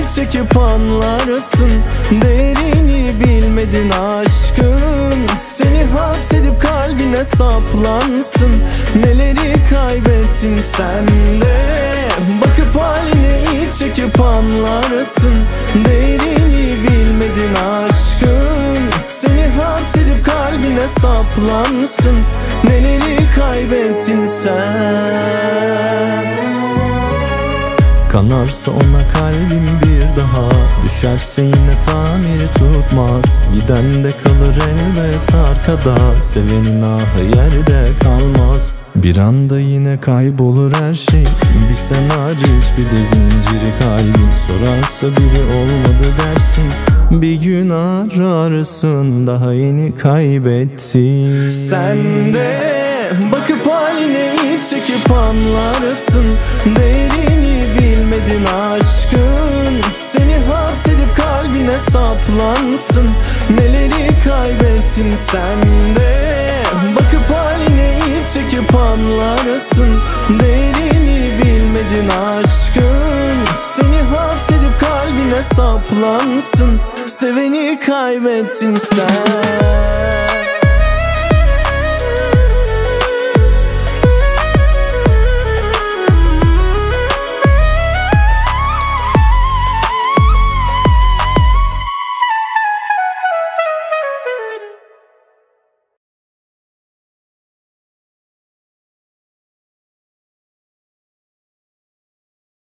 çekip anlarsın. Değerini bilmedin aşkın, seni hapsedip kalbine saplansın. Neleri kaybettin sen de, bakıp haline iç çekip anlarsın. Değerini bilmedin aşkın, seni hapsedip kalbine saplansın. Neleri kaybettin sen. Kanarsa ona kalbim bir daha, düşerse yine tamir tutmaz. Giden de kalır elbet arkada, sevenin ahı yerde kalmaz. Bir anda yine kaybolur her şey, bir sen hariç bir de zinciri kalbin. Sorarsa biri olmadı dersin, bir gün ararsın, daha yeni kaybettin. Sen de bakıp haline iç çekip anlarsın. Değerini bilmedin aşkın, seni hapsedip kalbine saplansın. Neleri kaybettin sen de, bakıp haline iç çekip anlarsın. Değerini bilmedin aşkın, seni hapsedip kalbine saplansın. Seveni kaybettin sen.